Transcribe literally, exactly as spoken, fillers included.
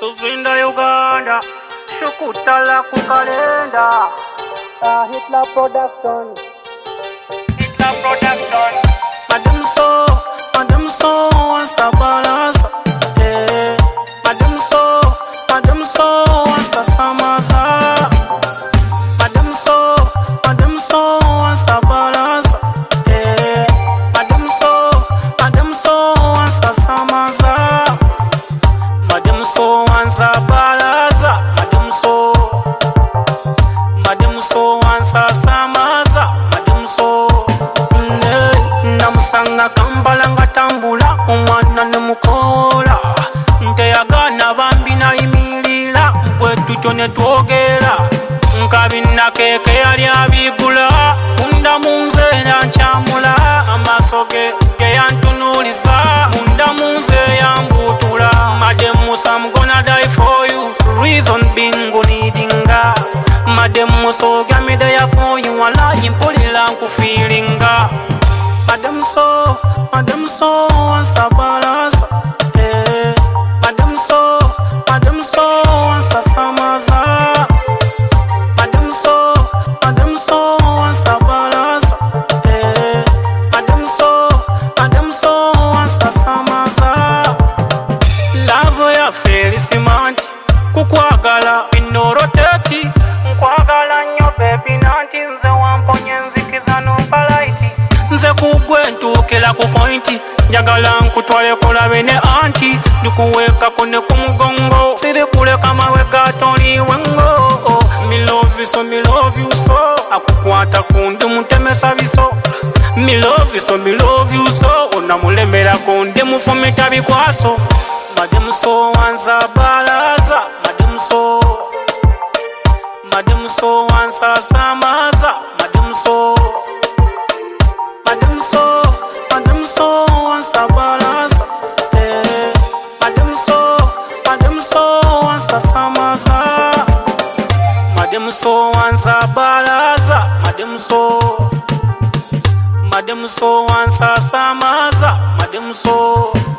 Tuvinda Uganda, Shukutala Kukalenda. Uh, Hitler Production. Hitler Production. Madam so, Madam so, once a balance. Eh, Madam so, Madam so, once a samaza. Madam so, Madam so, once a balance. Eh, Madam so, Madam so, once a samaza. Madam so, once a balaza. Madam so, Madam so, once a samaza. Madam so. Namusanga Kampala ngatambula omwana nemukola nteyagana bambi nayimirira bwetuto netwogera nkabina keke yali abigula munda munze yankyamula amaaso ge geyantunuliza munda munze yambutula Madam Musa I'm gonna die for you reason bingo needinga Madam Musa gami there for you wala impulila nkufiringa Madam so, Madam so, once a balance. Eh, Madam so, Madam so, once a samaza. Madam so, Madam so, once a balance. Eh, Madam so, Madam so, once a samaza. Love ya felicimanti, kukwagala inoroteti. Nkwagala nyo baby nanti nze wamponye nzikiza no palaiti. Nze kugwe ntukira ku pointi njagala nkutwale kulabe ne anti ndikuweka kone ku mugongo siri kuleka mawe gatoli wengo me love you so me love you so akukwata kundi mutemesa biso me love you so me love you so onamulemera kundi mufumita bikwaso Madam so wanza balaza Madam so Madam so wanza samaza Madam so Madam so, Madam so, once a balance. Eh, Madam so, Madam so, once a samaza. Madam so, once a balance. Madam so, Madam so, once a samaza. Madam so.